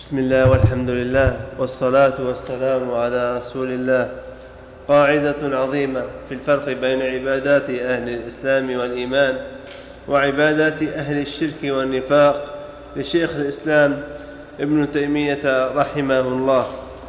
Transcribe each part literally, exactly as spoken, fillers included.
بسم الله والحمد لله والصلاة والسلام على رسول الله. قاعدة عظيمة في الفرق بين عبادات أهل الإسلام والإيمان وعبادات أهل الشرك والنفاق لشيخ الإسلام ابن تيمية رحمه الله.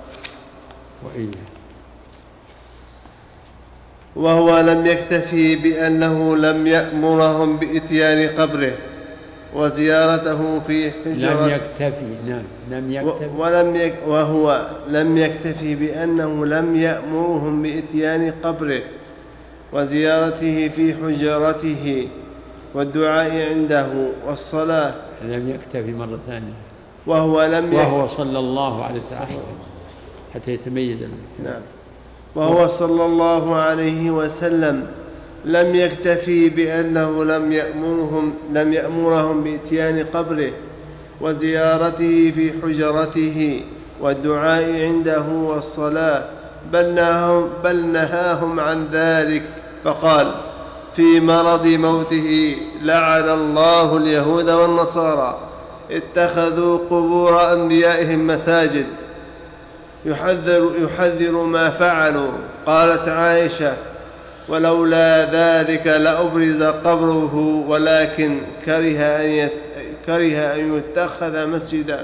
وهو لم يكتفي بأنه لم يأمرهم بإتيان قبره وزيارته في حجرة لم يكتفي نعم لم يكتفي ولم يك وهو لم يكتفي بأنه لم يأمرهم بإتيان قبره وزيارته في حجرته والدعاء عنده والصلاة. لم يكتفي مرة ثانية وهو لم وهو صلى الله عليه وسلم حتى يتميز. نعم. وهو صلى الله عليه وسلم لم يكتفي بأنه لم يأمرهم لم يأمرهم بإتيان قبره وزيارته في حجرته والدعاء عنده والصلاة، بل نهاهم, بل نهاهم عن ذلك فقال في مرض موته: لعن الله اليهود والنصارى اتخذوا قبور أنبيائهم مساجد. يحذر, يحذر ما فعلوا. قالت عائشة: ولولا ذلك لأبرز قبره ولكن كره أن, يت... كره أن يتخذ مسجدا.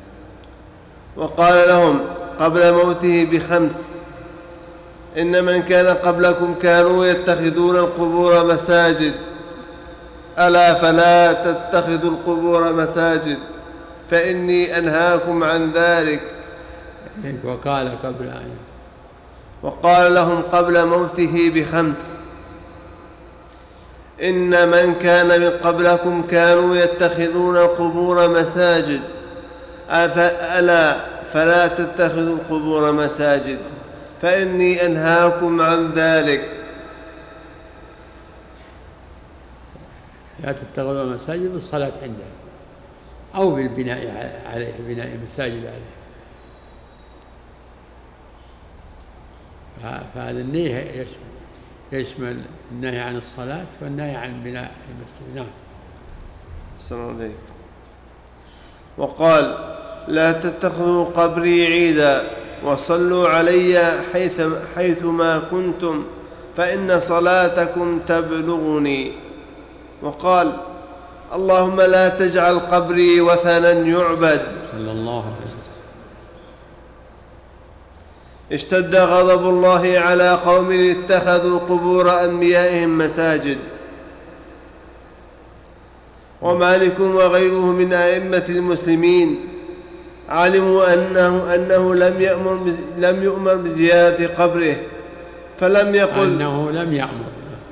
وقال لهم قبل موته بخمس: إن من كان قبلكم كانوا يتخذون القبور مساجد، ألا فلا تتخذوا القبور مساجد فإني أنهاكم عن ذلك. وقال قبل أن وقال لهم قبل موته بخمس: إن من كان من قبلكم كانوا يتخذون القبور مساجد، ألا فلا تتخذوا القبور مساجد فإني أنهاكم عن ذلك. لا تتخذوا مساجد بالصلاة عنده أو بالبناء عليه، بناء مساجد عليه. فهذا النهي يشمل يشمل النهي عن الصلاة والنهي عن بناء المسجد. نعم. السلام عليكم. وقال: لا تتخذوا قبري عيدا وصلوا علي حيث حيثما كنتم فإن صلاتكم تبلغني. وقال: اللهم لا تجعل قبري وثنا يعبد. صلى الله عليه وسلم. اشتد غضب الله على قوم اتخذوا قبور أنبيائهم مساجد. ومالك وغيره من أئمة المسلمين علموا أنه, أنه لم يأمر لم يؤمر بزيارة قبره فلم يقل أنه لم يأمر.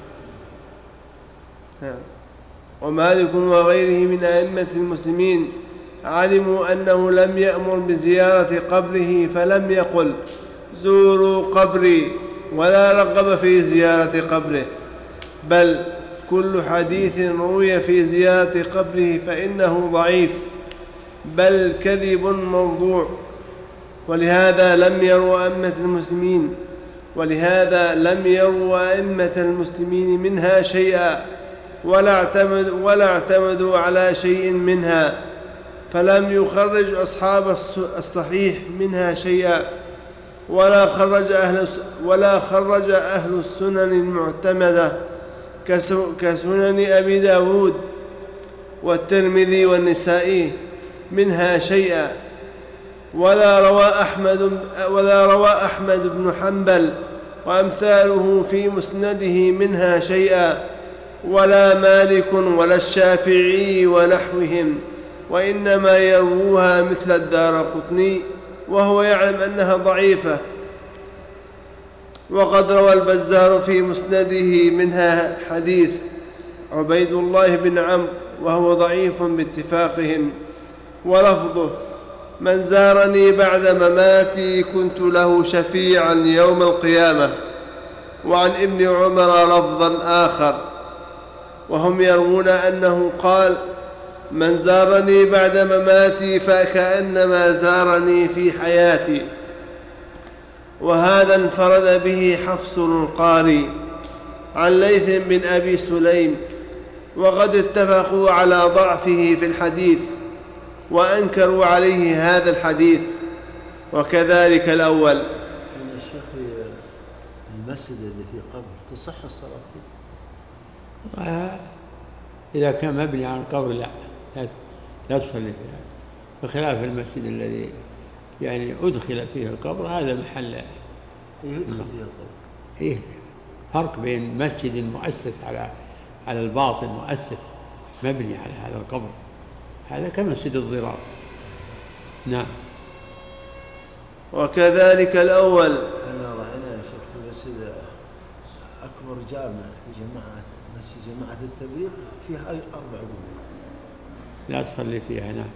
ومالك وغيره من أئمة المسلمين علموا أنه لم يأمر بزيارة قبره فلم يقل زوروا قبري ولا رغب في زيارة قبره، بل كل حديث روي في زيارة قبره فإنه ضعيف بل كذب موضوع. ولهذا لم يروا أئمة المسلمين ولهذا لم يروا أئمة المسلمين منها شيئا ولا اعتمدوا, ولا اعتمدوا على شيء منها، فلم يخرج أصحاب الصحيح منها شيئا ولا خرج أهل, ولا خرج أهل السنن المعتمدة كسنن أبي داود والترمذي والنسائي منها شيئا، ولا روى أحمد, ولا روى أحمد بن حنبل وأمثاله في مسنده منها شيئا، ولا مالك ولا الشافعي ونحوهم، وإنما يروها مثل الدارقطني وهو يعلم أنها ضعيفة. وقد روى البزار في مسنده منها حديث عبيد الله بن عمرو وهو ضعيف باتفاقهم، ولفظه: من زارني بعد مماتي كنت له شفيعا يوم القيامة. وعن ابن عمر لفظا آخر، وهم يروون أنه قال: من زارني بعد مماتي فكأنما زارني في حياتي. وهذا انفرد به حفص القاري عن ليث بن أبي سليم، وقد اتفقوا على ضعفه في الحديث، وأنكروا عليه هذا الحديث، وكذلك الأول. يا شيخ المسجد اللي فيه قبر تصح الصلاة فيه؟ إذا كان مبني على القبر لا لا تصلي فيه، بخلاف المسجد الذي يعني أدخل فيه القبر هذا محل يدخل فيه القبر. إيه فرق بين مسجد مؤسس على على الباطن مؤسس مبني على هذا القبر، هذا كمسجد الضرار. نعم. وكذلك الأول. أنا رأينا يا شيخ في مسجد أكبر جامع في جماعة مسجد جماعة التبليغ فيها أربع قبور لا تصلي فيها. نعم.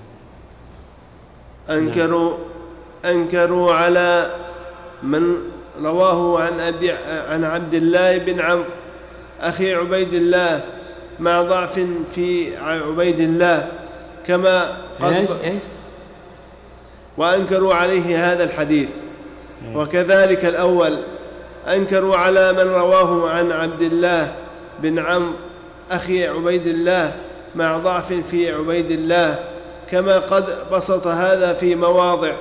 أنكروا أنكروا على من رواه عن أبي عن عبد الله بن عمرو أخي عبيد الله مع ضعف في عبيد الله كما إيش إيش وأنكروا عليه هذا الحديث. وكذلك الأول أنكروا على من رواه عن عبد الله بن عمرو أخي عبيد الله مع ضعف في عبيد الله كما قد بسط هذا في مواضع.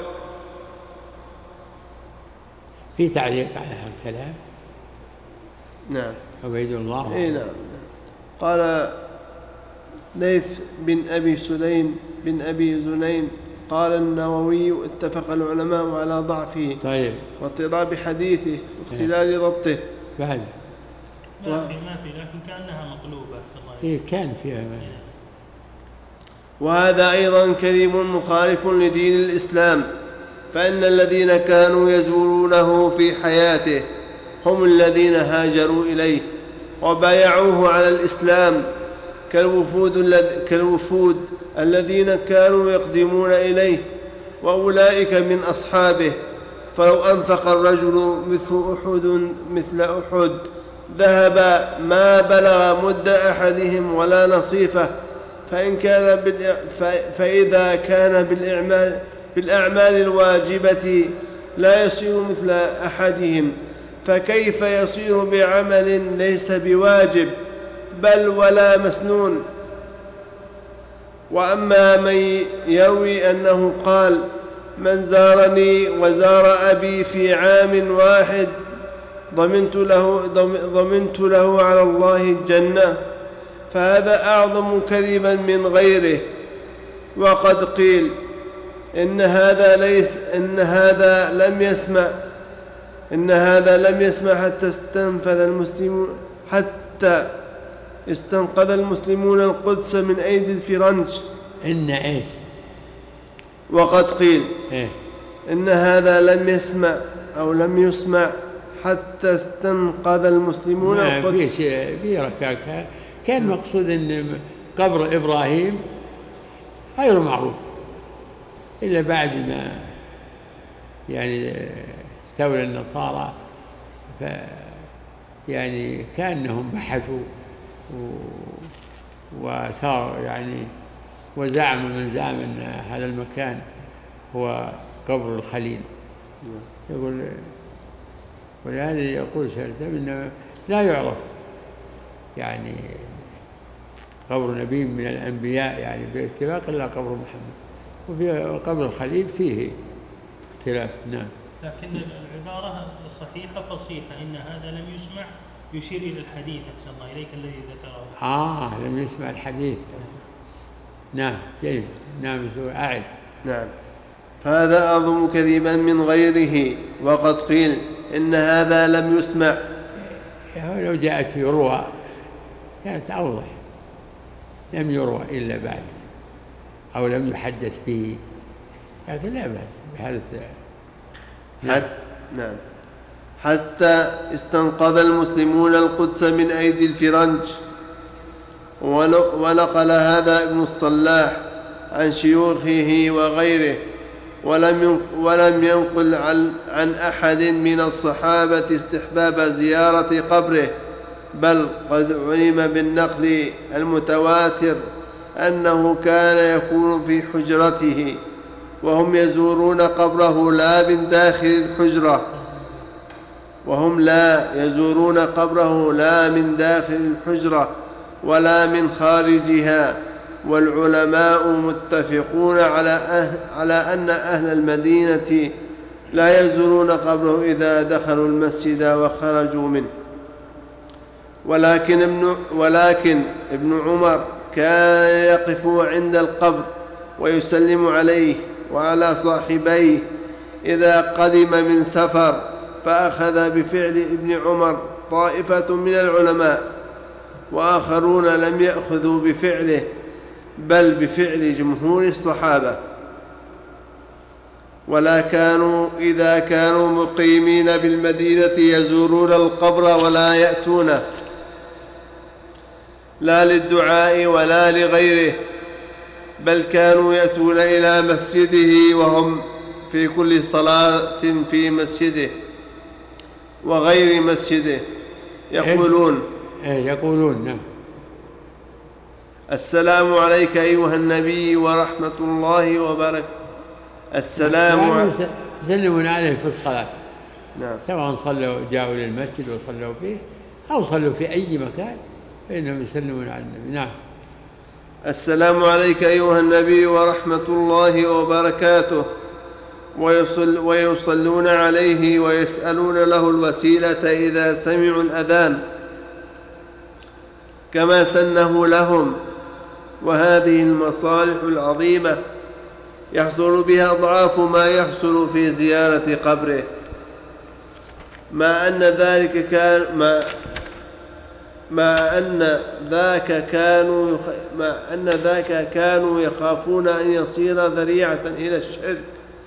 في تعليق على هذا الكلام. نعم. عبيد الله. إيه نعم. قال ليث بن أبي سليم بن أبي زنين قال النووي اتفق العلماء على ضعفه طيب واضطراب حديثه واختلال ضبطه. بعد ما في ما في لكن كأنها مقلوبة. إيه كان فيها ما. وهذا أيضا كذب مخالف لدين الإسلام، فإن الذين كانوا يزورونه في حياته هم الذين هاجروا إليه وبايعوه على الإسلام كالوفود, كالوفود الذين كانوا يقدمون إليه، وأولئك من أصحابه. فلو أنفق الرجل مثل أحد مثل أحد ذهب ما بلغ مد أحدهم ولا نصيفه، فإن كان فإذا كان بالأعمال, بالأعمال الواجبة لا يصير مثل أحدهم، فكيف يصير بعمل ليس بواجب بل ولا مسنون؟ وأما من يروي أنه قال من زارني وزار أبي في عام واحد ضمنت له, ضمنت له على الله الجنة، فهذا أعظم كذبا من غيره. وقد قيل إن هذا ليس إن هذا لم يسمع إن هذا لم يسمع حتى استنفذ المسلمون حتى استنقذ المسلمون القدس من أيدي الفرنج. إن إيش؟ وقد قيل إيه؟ إن هذا لم يسمع أو لم يسمع حتى استنقذ المسلمون القدس. في ركاكة كان مقصود أن قبر إبراهيم غير معروف إلا بعد ما يعني استولى النصارى، ف يعني كأنهم بحثوا وصار يعني وزعم من زعم أن هذا المكان هو قبر الخليل. يقول ولهذا يقول شيخ الإسلام إنه لا يعرف يعني قبر نبي من الأنبياء يعني باتفاق إلا قبر محمد، وفي قبر الخليل فيه اختلاف. نعم. لكن العبارة الصحيحة فصيحة إن هذا لم يسمع يشير إلى الحديث أحسن الله إليك الذي ذكره. آه لم يسمع الحديث. نعم كيف؟ نعم أعد. نعم. فهذا أعظم كذبا من غيره. وقد قيل إن هذا لم يسمع. لو جاءت في يروى كانت أوضح. لم يروى إلا بعد أو لم يحدث به، لكن لا بأس بهذا. نعم. نعم. حتى استنقذ المسلمون القدس من أيدي الفرنج. ونقل هذا ابن الصلاح عن شيوخه وغيره، ولم ولم ينقل عن أحد من الصحابة استحباب زيارة قبره، بل قد علم بالنقل المتواتر أنه كان يكون في حجرته وهم يزورون قبره لا من داخل الحجرة وهم لا يزورون قبره لا من داخل الحجرة ولا من خارجها، والعلماء متفقون على, أهل على أن أهل المدينة لا يزورون قبره إذا دخلوا المسجد وخرجوا منه. ولكن ابن, ولكن ابن عمر كان يقف عند القبر ويسلم عليه وعلى صاحبيه إذا قدم من سفر، فأخذ بفعل ابن عمر طائفة من العلماء، وآخرون لم يأخذوا بفعله بل بفعل جمهور الصحابة. ولا كانوا إذا كانوا مقيمين بالمدينة يزورون القبر ولا يأتونه، لا للدعاء ولا لغيره، بل كانوا يأتون إلى مسجده وهم في كل صلاة في مسجده وغير مسجده يقولون إيه يقولون نعم: السلام عليك أيها النبي ورحمة الله وبركاته. السلام عليك. يسلمون عليه في الصلاة، نعم، سواء صلوا جاءوا للمسجد وصلوا فيه أو صلوا في أي مكان فإنهم يسلمون على النبي. نعم. السلام عليك أيها النبي ورحمة الله وبركاته، ويصل ويصلون عليه ويسألون له الوسيلة إذا سمعوا الأذان كما سنه لهم. وهذه المصالح العظيمة يحصل بها أضعاف ما يحصل في زيارة قبره، ما أن ذلك كان ما ما أن ذاك كانوا ما أن ذاك كانوا يخافون أن يصير ذريعة إلى الشرك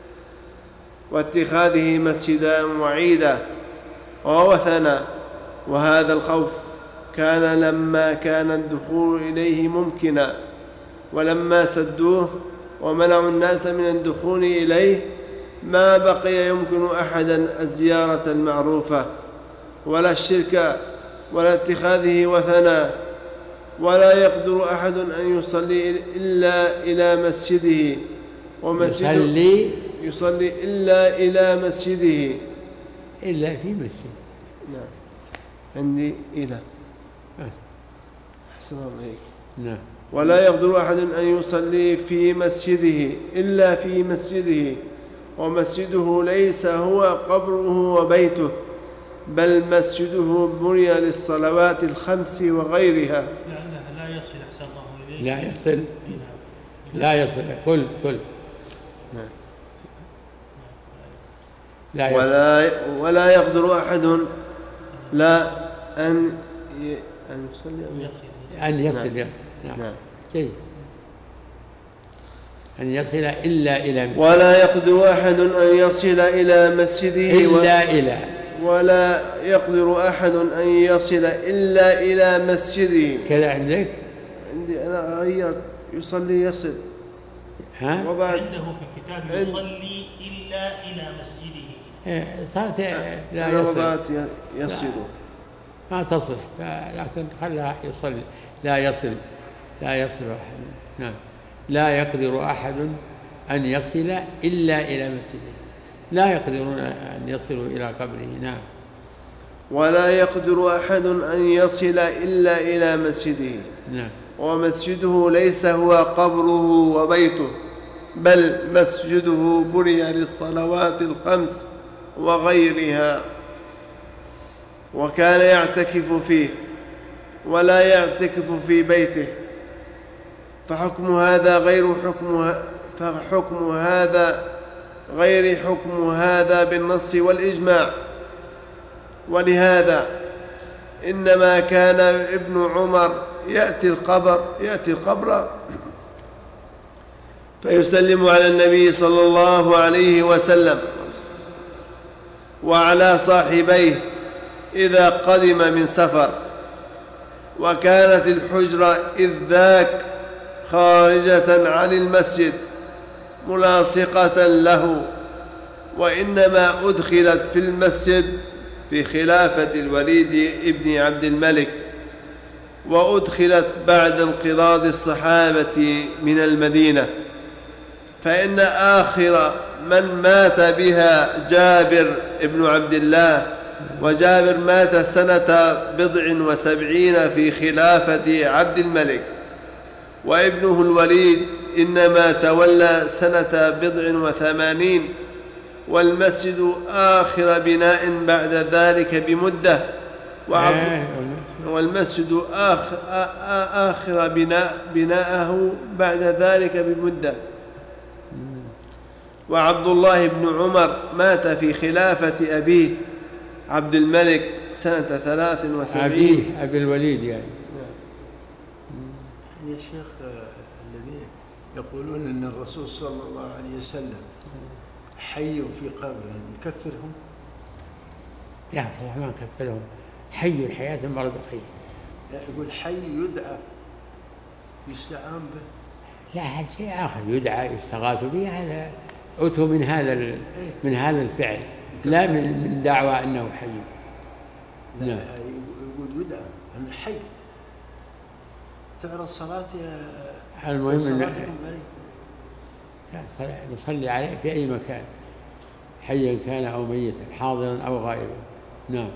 واتخاذه مسجدا وعيدا ووثنا. وهذا الخوف كان لما كان الدخول إليه ممكنا، ولما سدوه ومنعوا الناس من الدخول إليه ما بقي يمكن أحدا الزيارة المعروفة ولا الشرك ولا اتخاذه وثنا، ولا يقدر أحد أن يصلي إلا إلى مسجده ومسجده يصلي, يصلي إلا إلى مسجده إلا في مسجد. نعم، عندي إلى أحسن عليك. نعم. ولا يقدر أحد أن يصلي في مسجده إلا في مسجده، ومسجده ليس هو قبره وبيته، بل مسجده بني للصلوات الخمس وغيرها. لا لا يصل أحسن الله إليك. لا يصل لا يصل كل كل لا يصل. ولا ولا يقدر أحد لا أن أن يصلي أن يصل. نعم. نعم. شيء أن يصل إلا إلى مسجده. ولا يقدر أحد أن يصل إلى مسجده إلا و... إلى ولا يقدر أحد أن يصل إلا إلى مسجده. كذا عندك؟ عندي أنا غيرت يصلي يصل. ها؟ وبعد عنده في الكتاب يصلي إلا إلى مسجده. صارت لا يصل. يصل ما تصل، لكن خلها يصلي. لا يصل لا يصل أحد. نعم. لا يقدر أحد أن يصل إلا إلى مسجده، لا يقدرون أن يصلوا إلى قبره. نعم. ولا يقدر أحد أن يصل إلا إلى مسجده. نعم. ومسجده ليس هو قبره وبيته، بل مسجده بني للصلوات الخمس وغيرها، وكان يعتكف فيه ولا يعتكف في بيته، فحكم هذا غير حكم فحكم هذا غير حكم هذا بالنص والإجماع. ولهذا إنما كان ابن عمر يأتي القبر يأتي القبر فيسلم على النبي صلى الله عليه وسلم وعلى صاحبيه إذا قدم من سفر، وكانت الحجرة إذ ذاك خارجة عن المسجد ملاصقة له، وإنما أدخلت في المسجد في خلافة الوليد ابن عبد الملك، وأدخلت بعد انقراض الصحابة من المدينة، فإن آخر من مات بها جابر ابن عبد الله، وجابر مات سنة بضع وسبعين في خلافة عبد الملك، وابنه الوليد إنما تولى سنة بضع وثمانين، والمسجد آخر بناء بعد ذلك بمدة، والمسجد آخر, آخر بناء بناءه بعد ذلك بمدة. وعبد الله بن عمر مات في خلافة أبيه عبد الملك سنة ثلاث وسبعين. أبيه أبي الوليد يعني. يا شيخ الذين يقولون أن الرسول صلى الله عليه وسلم حي في قبره نكفرهم؟ لا ما نكفرهم، حي الحياة المرض حي. يقول حي يدعى يستعان به. لا هذا شيء آخر، يدعى يستغاث به، هذا أتوا من هذا من هذا الفعل، لا من دعوى أنه حي. لا يقول يدعى أن حي تعرض الصلاة يا المهم لا نصلي عليه في أي مكان، حيا كان أو ميتا، حاضرا أو غائبا. نعم.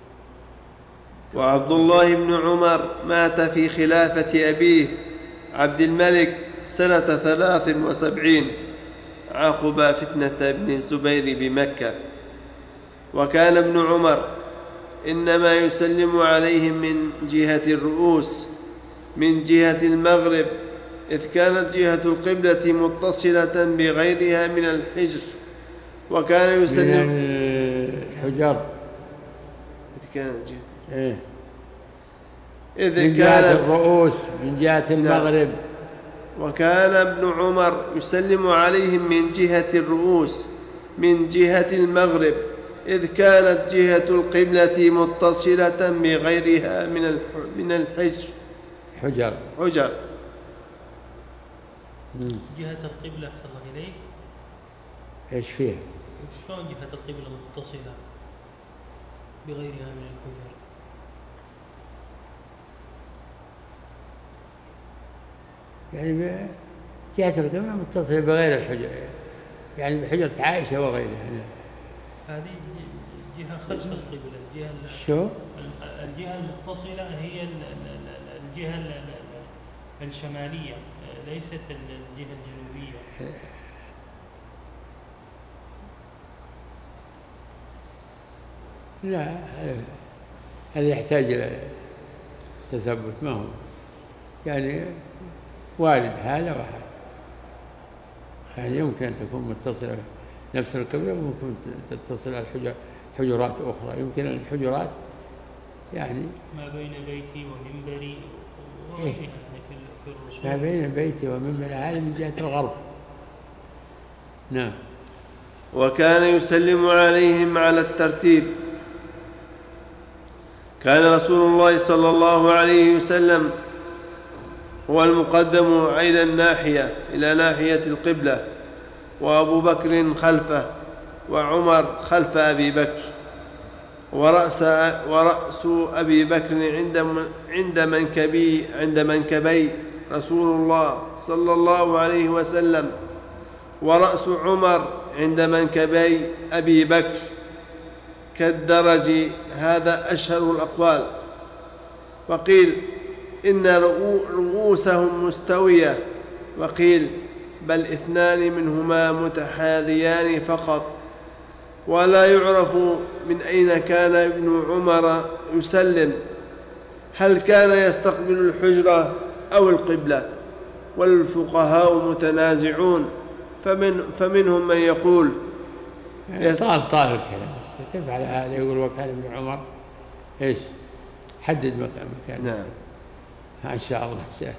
وعبد الله بن عمر مات في خلافة أبيه عبد الملك سنة ثلاث وسبعين عقب فتنة ابن الزبير بمكة. وكان ابن عمر إنما يسلم عليهم من جهة الرؤوس من جهة المغرب، إذ كانت جهة القبلة متصلة بغيرها من الحجر، وكان يسلم من الحجر إذ كانت جهة إيه؟ إذ من جهة الرؤوس من جهة المغرب. وكان ابن عمر يسلم عليهم من جهة الرؤوس من جهة المغرب، إذ كانت جهة القبلة متصلة بغيرها من من الحجر حجر حجر. جهة القبلة أحسن الله إليك إيش فيها؟ شلون جهة القبلة متصلة بغيرها من الحجر؟ يعني جهة القبلة متصلة بغير الحجر، يعني بحجرة عائشة وغيرها. هذه جهة خلف القبلة. الجهة شو؟ الجهة المتصلة هي الجهة الشمالية ليست الجهة الجنوبية. لا هذا يحتاج إلى تثبت، ما هو يعني وارد هذا وهذا، يعني يمكن أن تكون متصلة نفس القبلة وممكن تتصل الحجر حجرات أخرى. يمكن الحجرات يعني ما بين بيتي ومنبري إيه؟ في الرسول ما بين بيتي ومنبري هذا من جهة الغرب. نعم. وكان يسلم عليهم على الترتيب. كان رسول الله صلى الله عليه وسلم هو المقدم إلى الناحية إلى ناحية القبلة، وأبو بكر خلفه، وعمر خلف أبي بكر، ورأس, ورأس أبي بكر عند عند منكبي عند منكبي رسول الله صلى الله عليه وسلم، ورأس عمر عند منكبي أبي بكر كالدرج. هذا أشهر الأقوال. وقيل إن رؤوسهم مستوية، وقيل بل اثنان منهما متحاذيان فقط، ولا يعرف من أين كان ابن عمر يسلم، هل كان يستقبل الحجرة أو القبلة، والفقهاء متنازعون، فمن فمنهم من يقول طال طال الكلام. كيف على هذا يقول وكان ابن عمر إيش حدد مكان مكان. نعم. ما شاء الله شاهد.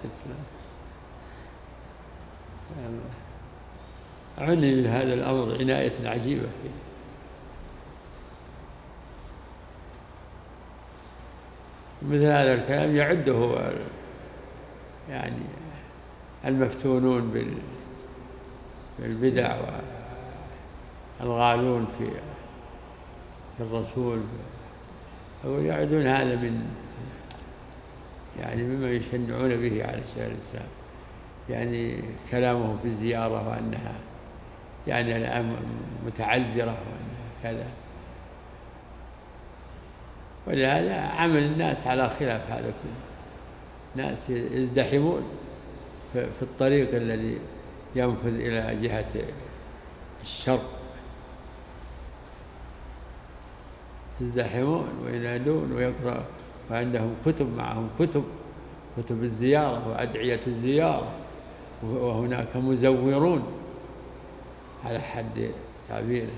عني من هذا الأمر عناية عجيبة فيه. مثل هذا الكلام يعده يعني المفتونون بالبدع والغالون في الرسول، أو يعدون هذا من يعني مما يشنعون به على شيخ الإسلام، يعني كلامه في الزيارة وأنها يعني الآن متعذرة وأنها كذا. ولهذا عمل الناس على خلاف هذا كله، ناس يزدحمون في الطريق الذي ينفذ إلى جهة الشرق يزدحمون وينادون ويقرأ، وعندهم كتب، معهم كتب كتب الزيارة وأدعية الزيارة، وهناك مزورون على حد تعبيره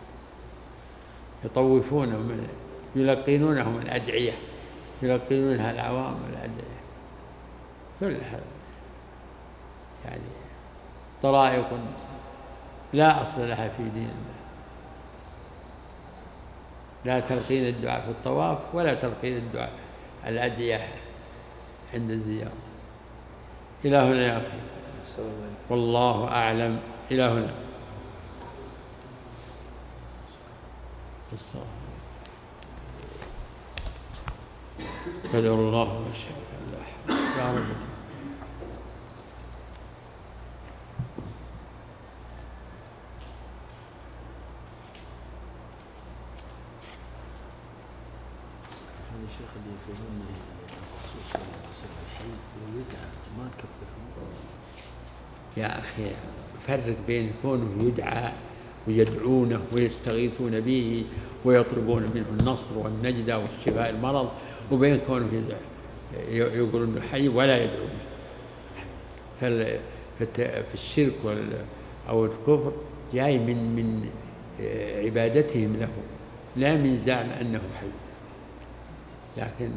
يطوفونهم يلقنونهم الأدعية، يلقنونها العوام الأدعية. كلها يعني طرائق لا أصل لها في دين الله، لا تلقين الدعاء في الطواف ولا تلقين الدعاء الأدعية عند الزيارة. إلى هنا يا أخي، والله أعلم. إلى هنا. قدر الله ما شاء الله. يا رب. هذا الشيخ اللي يقولون الرسول صلى الله عليه وسلم الحي ويدعى ما كفرهم. يا أخي فرق بين كونه يدعى ويدعونه ويستغيثون به ويطلبون منه النصر والنجدة والشفاء المرض، وبين كونه يقول انه حي ولا يدعون. في الشرك أو الكفر جاي من من عبادتهم له، لا من زعم أنه حي. لكن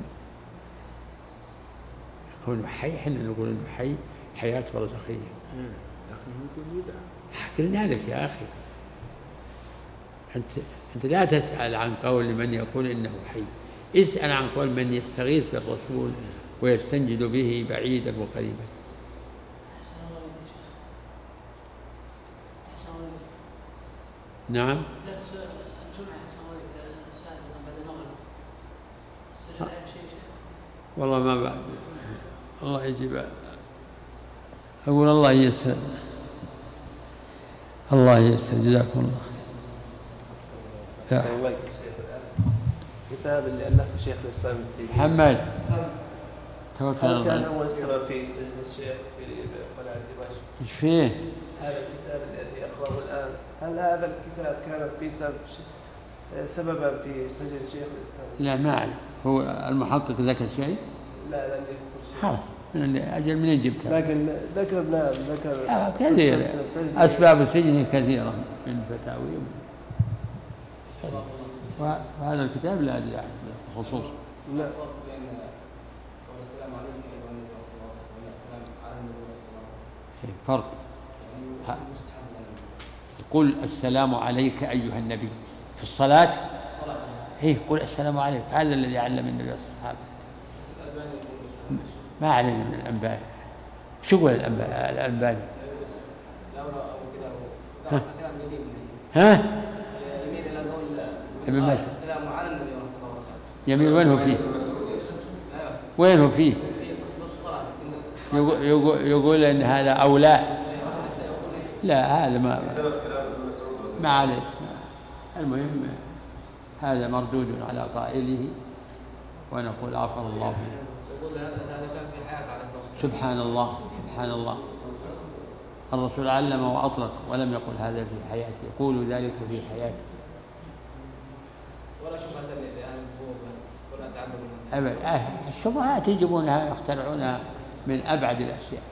كونه حي، احنا نقول انه حي حياة برزخية، لكن يقول يدعى. قلنا لك يا أخي، أنت أنت لا تسأل عن قول من يقول إنه حي، اسأل عن قول من يستغيث بالرسول ويستنجد به بعيدا وقريبا. نعم. والله ما بعد، الله يجيب. أقول الله يسر، الله يسر، جزاكم الله. كتاب اللي ألفه شيخ الإسلام ابن تيمية محمد توكل على الله. كان أول سنة في سجن الشيخ في قلعة دمشق. إيش فيه؟ هذا الكتاب الذي أقرأه الآن، هل هذا الكتاب كان في سبب سببا في سجن شيخ الإسلام؟ لا ما أعرف، هو المحقق ذكر شيء؟ لا لم يذكر شيء. خلاص أجل من جبتها. لكن ذكر نعم ذكر آه كثير، أسباب السجن كثيرة من فتاوي، وهذا الكتاب لا أدري عنه خصوص. لا. فرق. قل السلام عليك أيها النبي في الصلاة. إيه قل السلام عليك، هذا الذي علم النبي الصحابة. ما علينا من الأنباني. شو يقول الأنباني؟ ها؟ ها؟ ابن مسعود. يمين وين هو فيه؟ وين هو فيه؟ يقول, يقول, يقول إن هذا أولى. لا هذا ما ما عليه. المهم هذا مردود على قائله، ونقول عفى الله فيه. سبحان الله سبحان الله، الرسول علم وأطلق ولم يقل هذا في حياته، يقول ذلك في حياته. ولا شبهة لأهل القبور ولا تعلم أبدا. الشبهات يجيبونها يخترعونها من أبعد الأشياء.